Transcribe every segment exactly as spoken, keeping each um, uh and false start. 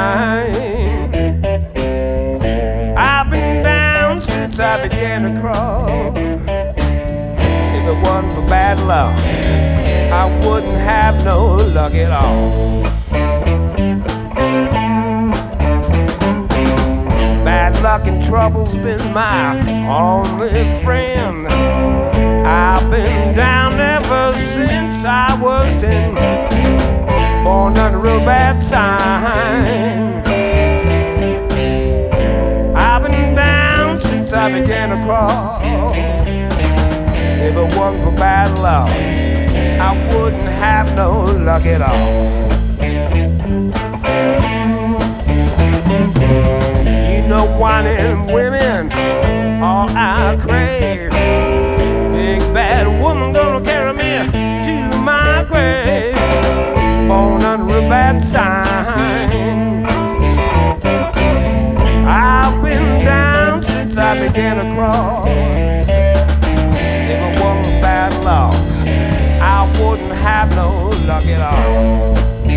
sign. I've been down since I began to crawl. If it wasn't for bad luck, I wouldn't have no luck at all. Bad luck and trouble's been my only friend. I've been down ever since I was ten, born under a bad sign. I've been down since I began to crawl. If it wasn't for bad luck, I wouldn't have no luck at all. You know, whining women, all I crave. Big bad woman gonna carry me to my grave, born under a bad sign. I've been down since I began to crawl. If it wasn't for bad luck, I wouldn't have no luck at all.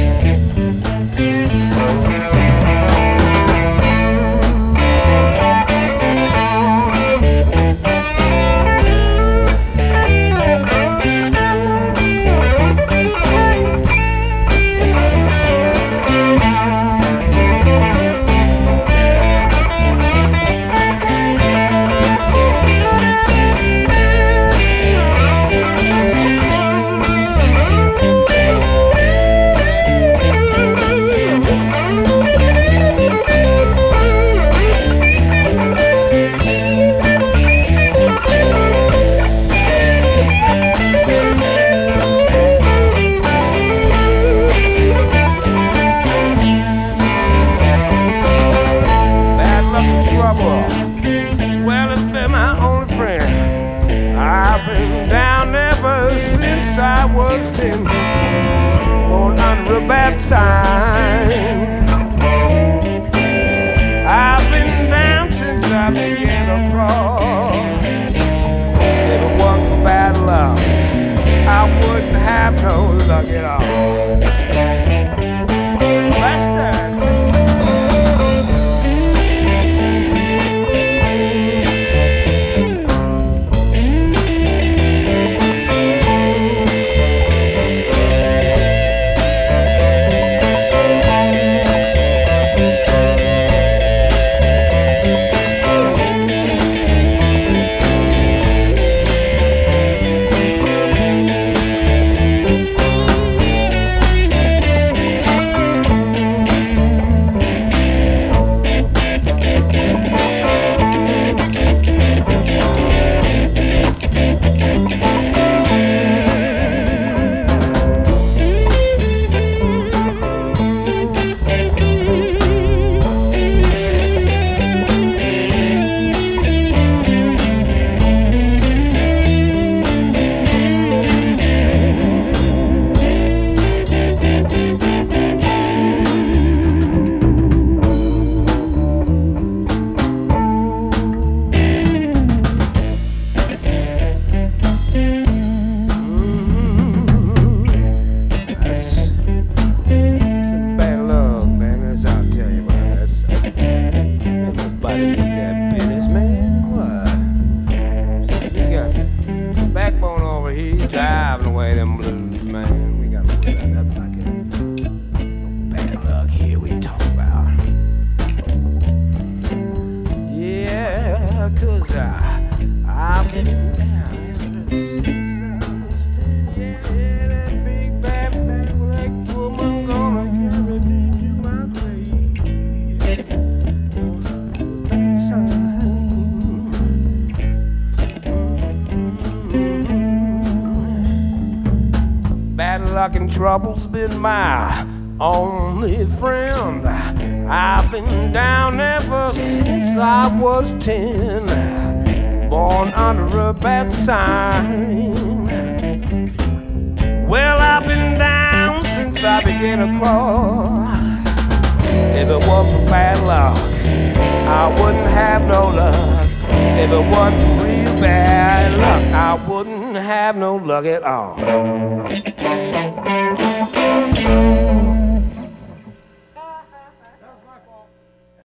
Well, it's been my only friend. I've been down ever since I was ten, born under a bad sign. I've been down since I began to crawl. If it wasn't for bad luck, I wouldn't have no luck at all. Lester. Backbone over here, driving away them blues, man. We got to worry about nothing like that. Bad luck here we talk about. Yeah, cause I, I've been down since I was ten. Yeah, that big bad black woman gonna carry me to my grave. Bad luck and trouble's been my only friend. I've been down ever since I was ten, born under a bad sign. Well, I've been down since I began to crawl. If it wasn't for bad luck, I wouldn't have no luck. If it wasn't real bad luck, I wouldn't have no luck at all.